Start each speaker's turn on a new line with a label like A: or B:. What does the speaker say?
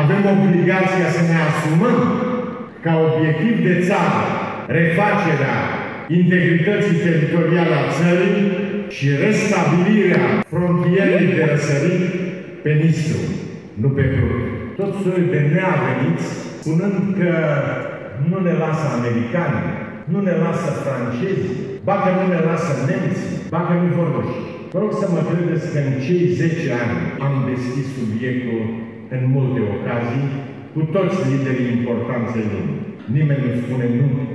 A: avem obligația să ne asumăm ca obiectiv de țară refacerea integrității teritoriale a țării și restabilirea frontierei de răsărit pe Nistru, nu pe Prut. Tot soiul de neaveniți, spunând că nu ne lasă americani, nu ne lasă francezi, ba că nu ne lasă nemții, ba că nu vor ruși. Vă rog să mă credeți că în cei 10 ani am deschis subiectul în multe ocazii cu toți liderii importanței lumii. Nimeni nu spune nu